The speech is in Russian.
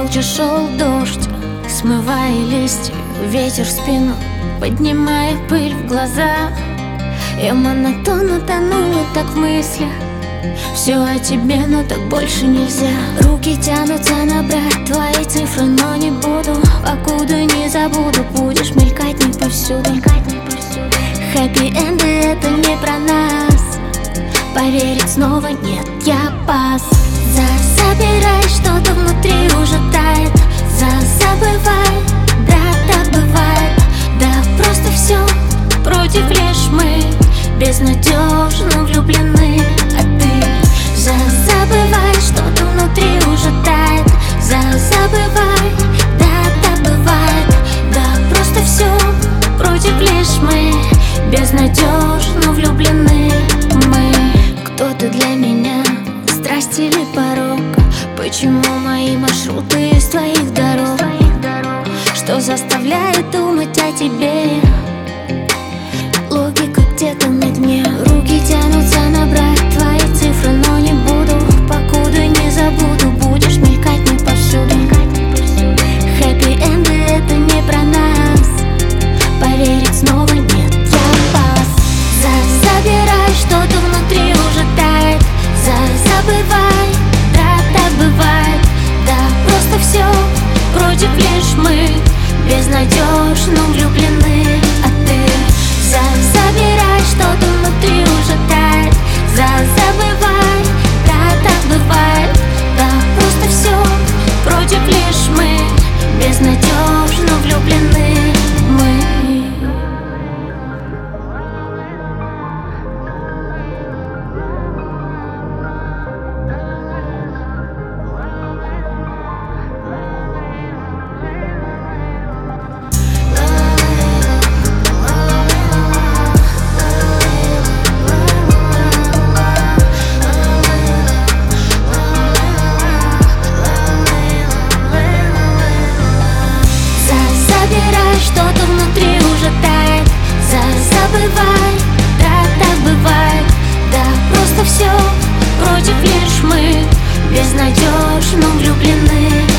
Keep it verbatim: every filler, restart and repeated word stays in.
молча шел дождь, смывая листья, ветер в спину, поднимая пыль в глаза. Я монотонно тонула так в мыслях, все о тебе, но так больше нельзя. Руки тянутся набрать твои цифры, но не буду, покуда не забуду. Будешь мелькать не повсюду. Хэппи-энды — это не про нас, поверить снова нет, я пас. За забирай, что-то внутри уже тает. За забывай, да, так бывает. Да просто все против, лишь мы безнадежно влюблены. А ты за забывай, что-то внутри уже тает. За забывай, да, так бывает. Да просто все против, лишь мы безнадежно влюблены. Мы. Кто ты для меня, страсть или порог? Почему мои маршруты из твоих дорог? Что заставляет думать о тебе? Логика где-то на дне. Руки тянутся набрать твои цифры, но не буду, покуда не забуду. Будешь мелькать не повсюду. Хэппи-энды — это не про нас, поверить снова нет, я пас. За забирай, что-то внутри уже тает. За забывай, да, так бывает. Да просто все против, лишь мы безнадежно влюблены. А ты за забирай, что-то внутри уже тает. За забывай, да, так бывает. Да просто все против, лишь мы безнадежно влюблены. Мы. Что-то внутри уже тает. За забывай, да, так бывает. Да просто все против, лишь мы безнадежно влюблены.